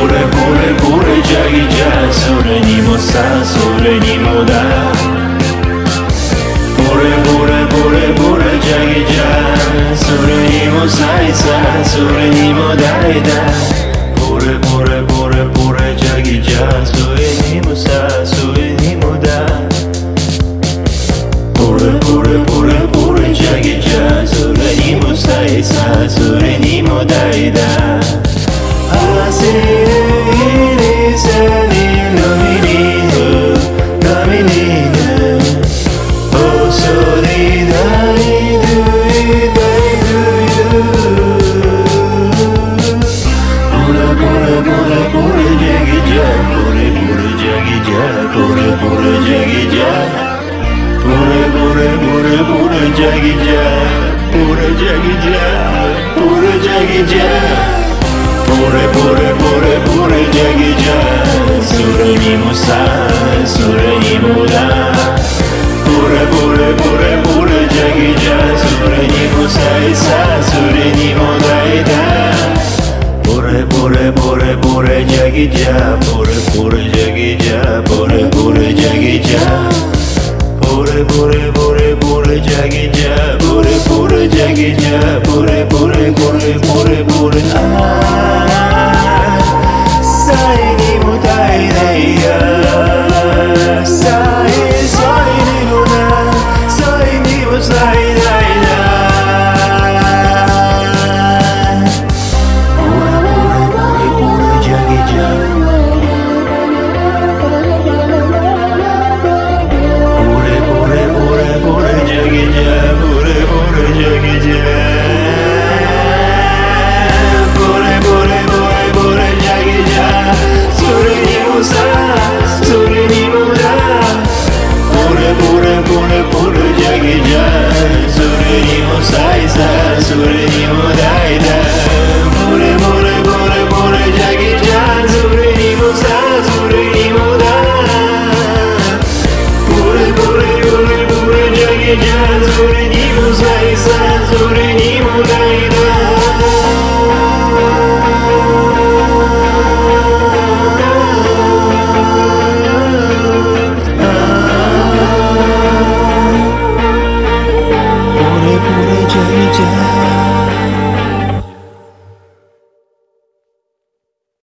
れぼれぼれジャギジャ、それにもさそれにもだ。ボレボレボレボレジャギジャ、それにもさいさそれにもだいだ。ボレボレボレボレジャギジャ、それにもさそれにもだ。ボレボレボレボレジャギジャ、それにもさいさそれにもだいだ。ボレボレボレボレジャギジャ、それにもさそれにもだ。ボレボレボレボレジャギジャ、それにもさいさそれにもだいだ。ボレボレボレボレジャギジャ、ボレボレジャギジャ、ボレボレジャギジャ、ボレボレボレボレジャギジャ、ボレボレジャギジャ、ボレボレボレボレボレあ